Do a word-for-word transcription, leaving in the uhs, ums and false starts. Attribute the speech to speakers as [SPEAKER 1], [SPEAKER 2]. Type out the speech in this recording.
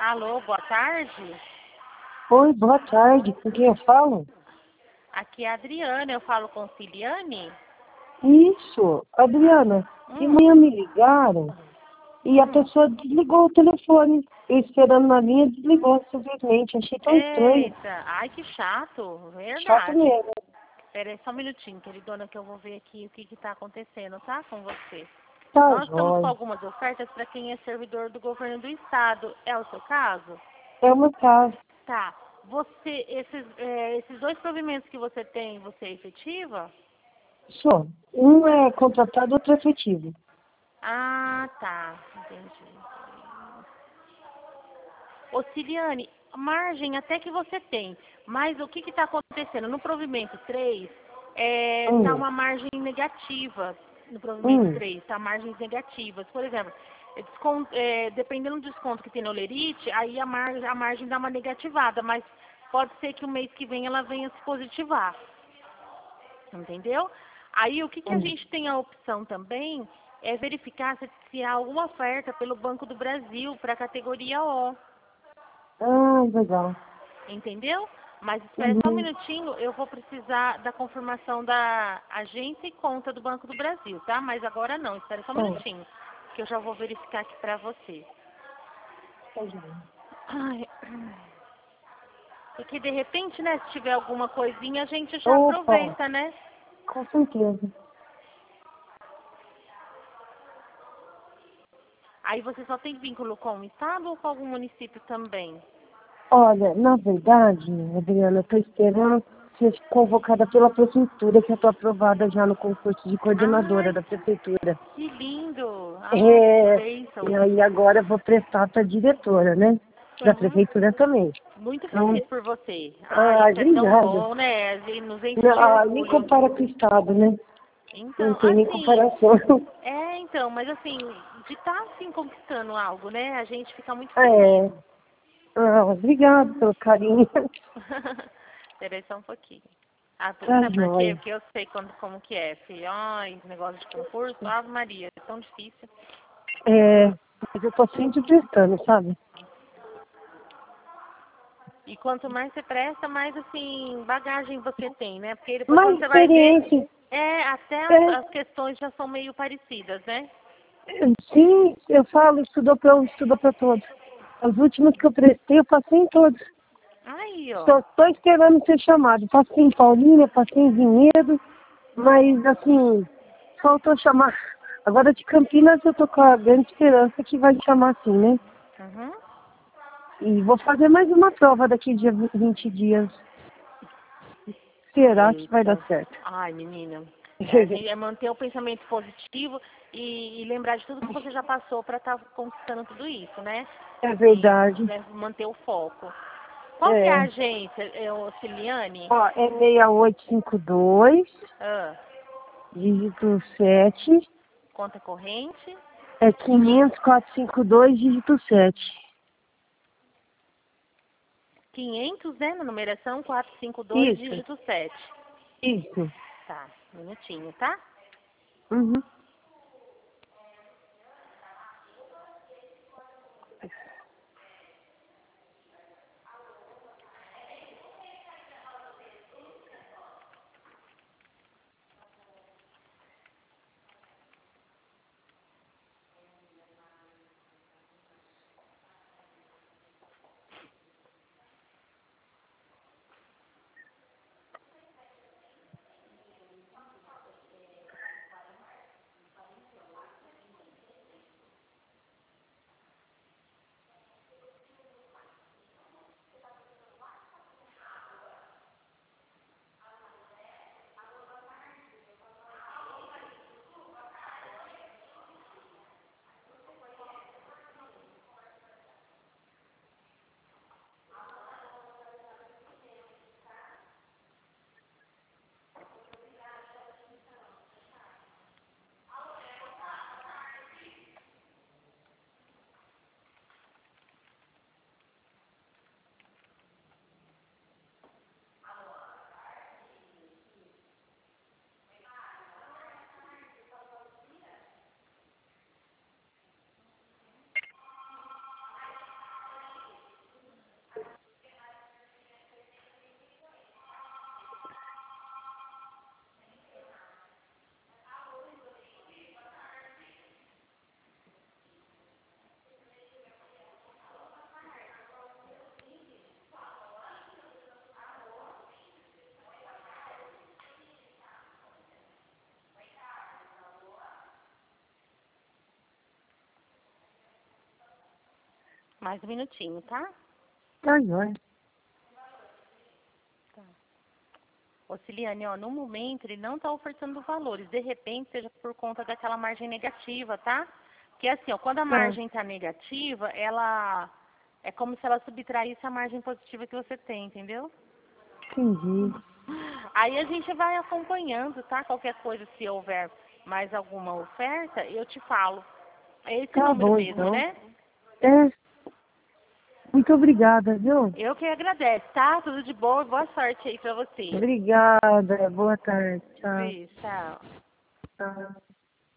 [SPEAKER 1] Alô, boa tarde.
[SPEAKER 2] Oi, boa tarde. Com quem eu falo?
[SPEAKER 1] Aqui é a Adriana, eu falo com Ciliane?
[SPEAKER 2] Isso, Adriana. De
[SPEAKER 1] Hum,
[SPEAKER 2] manhã me ligaram e a
[SPEAKER 1] hum.
[SPEAKER 2] pessoa desligou o telefone. Eu esperando na linha, desligou simplesmente. Achei tão estranho.
[SPEAKER 1] Eita, ai que chato,
[SPEAKER 2] Chato
[SPEAKER 1] verdade.
[SPEAKER 2] mesmo.
[SPEAKER 1] Pera aí só um minutinho, queridona, que eu vou ver aqui o que que tá acontecendo, tá? Com você.
[SPEAKER 2] Tá
[SPEAKER 1] Nós estamos com
[SPEAKER 2] jóia.
[SPEAKER 1] algumas ofertas para quem é servidor do governo do estado. É o seu caso?
[SPEAKER 2] É uma casa.
[SPEAKER 1] Tá. Você, esses, é, esses dois provimentos que você tem, você é efetiva?
[SPEAKER 2] Só. Um é contratado, outro é efetivo.
[SPEAKER 1] Ah, tá. Entendi. Ô, Ciliane, margem até que você tem, mas o que está acontecendo? No provimento três, está
[SPEAKER 2] Hum,
[SPEAKER 1] uma margem negativa. No provimento
[SPEAKER 2] hum.
[SPEAKER 1] três, está margens negativas. Por exemplo, é descon- é, dependendo do desconto que tem no Olerite, aí a, mar- a margem dá uma negativada, mas pode ser que o mês que vem ela venha se positivar. Entendeu? Aí o que, que a
[SPEAKER 2] Hum.
[SPEAKER 1] gente tem a opção também é verificar se, se há alguma oferta pelo Banco do Brasil para a categoria O.
[SPEAKER 2] Ah, legal.
[SPEAKER 1] Entendeu? Mas espera só um
[SPEAKER 2] Uhum.
[SPEAKER 1] minutinho, eu vou precisar da confirmação da agência e conta do Banco do Brasil, tá? Mas agora não, espera só um
[SPEAKER 2] Tá,
[SPEAKER 1] minutinho, que eu já vou verificar aqui pra você.
[SPEAKER 2] tá jóia.
[SPEAKER 1] Ai, e que de repente, né, se tiver alguma coisinha, a gente já
[SPEAKER 2] Opa,
[SPEAKER 1] aproveita, né?
[SPEAKER 2] com certeza.
[SPEAKER 1] Aí você só tem vínculo com o estado ou com algum município também?
[SPEAKER 2] Olha, na verdade, Adriana, eu estou esperando ser convocada pela prefeitura, que eu estou aprovada já no concurso de coordenadora
[SPEAKER 1] Ai,
[SPEAKER 2] da prefeitura.
[SPEAKER 1] que lindo! Ai, que
[SPEAKER 2] É,
[SPEAKER 1] bênção!
[SPEAKER 2] e aí agora eu vou prestar para diretora, né? Da
[SPEAKER 1] Uhum.
[SPEAKER 2] prefeitura também.
[SPEAKER 1] Muito
[SPEAKER 2] Então,
[SPEAKER 1] feliz por você. Ah,
[SPEAKER 2] ah,
[SPEAKER 1] isso é tão
[SPEAKER 2] obrigada.
[SPEAKER 1] bom, né? Nos enche de
[SPEAKER 2] Não, ah, nem
[SPEAKER 1] orgulho.
[SPEAKER 2] compara com o Estado, né? Não
[SPEAKER 1] Então,
[SPEAKER 2] tem nem
[SPEAKER 1] assim,
[SPEAKER 2] comparação.
[SPEAKER 1] é, então, mas assim, de estar assim conquistando algo, né? A gente fica muito feliz.
[SPEAKER 2] É, ah, obrigada pelo carinho.
[SPEAKER 1] Espera aí só um pouquinho. Ah, por-
[SPEAKER 2] Tá
[SPEAKER 1] sabe por quê?
[SPEAKER 2] joia.
[SPEAKER 1] Porque eu sei quando, como que é. Se, ai, negócio de concurso, Ave Maria, é tão difícil.
[SPEAKER 2] É, mas eu tô sempre prestando, sabe?
[SPEAKER 1] E quanto mais você presta, mais assim, bagagem você tem, né? Porque depois
[SPEAKER 2] Mais
[SPEAKER 1] quando você vai ver,
[SPEAKER 2] experiência.
[SPEAKER 1] é, até as,
[SPEAKER 2] É,
[SPEAKER 1] as questões já são meio parecidas, né?
[SPEAKER 2] sim, eu falo, estudou para um, estudou para todos. As últimas que eu prestei, eu passei em todos.
[SPEAKER 1] Aí, ó.
[SPEAKER 2] Só estou esperando ser chamado. Passei em Paulínia, passei em Vinhedo, mas assim, faltou chamar. Agora de Campinas eu tô com a grande esperança que vai chamar sim, né?
[SPEAKER 1] Uhum.
[SPEAKER 2] E vou fazer mais uma prova daqui de vinte dias. Será que vai dar
[SPEAKER 1] Eita.
[SPEAKER 2] certo?
[SPEAKER 1] Ai, menina. É, a gente- é manter o pensamento positivo e, e lembrar de tudo que você já passou para estar conquistando tudo isso, né?
[SPEAKER 2] É
[SPEAKER 1] E
[SPEAKER 2] verdade.
[SPEAKER 1] né, manter o foco. Qual que é a
[SPEAKER 2] É.
[SPEAKER 1] agência, é o Ciliane?
[SPEAKER 2] Ó, é seis oito cinco dois,
[SPEAKER 1] Ah,
[SPEAKER 2] dígito sete.
[SPEAKER 1] conta corrente.
[SPEAKER 2] É quinhentos, quatrocentos e cinquenta e dois, dígito sete.
[SPEAKER 1] quinhentos, né? Na numeração quatrocentos e cinquenta e dois,
[SPEAKER 2] Isso,
[SPEAKER 1] dígito sete.
[SPEAKER 2] isso.
[SPEAKER 1] Tá, um minutinho, tá?
[SPEAKER 2] Uhum.
[SPEAKER 1] Mais um minutinho, tá?
[SPEAKER 2] Tá, joia.
[SPEAKER 1] Tá. Ô, Ciliane, ó, no momento ele não está ofertando valores. De repente, seja por conta daquela margem negativa, tá? Porque assim, ó, quando a
[SPEAKER 2] Tá.
[SPEAKER 1] margem está negativa, ela é como se ela subtraísse a margem positiva que você tem, entendeu?
[SPEAKER 2] Entendi.
[SPEAKER 1] Aí a gente vai acompanhando, tá? Qualquer coisa, se houver mais alguma oferta, eu te falo. É esse
[SPEAKER 2] Tá
[SPEAKER 1] número
[SPEAKER 2] bom,
[SPEAKER 1] mesmo,
[SPEAKER 2] então.
[SPEAKER 1] né?
[SPEAKER 2] É. Muito obrigada, viu?
[SPEAKER 1] Eu que agradeço, tá? Tudo de boa e boa sorte aí pra você.
[SPEAKER 2] Obrigada. Boa tarde. Tchau.
[SPEAKER 1] Beijo, tchau.
[SPEAKER 2] Tchau.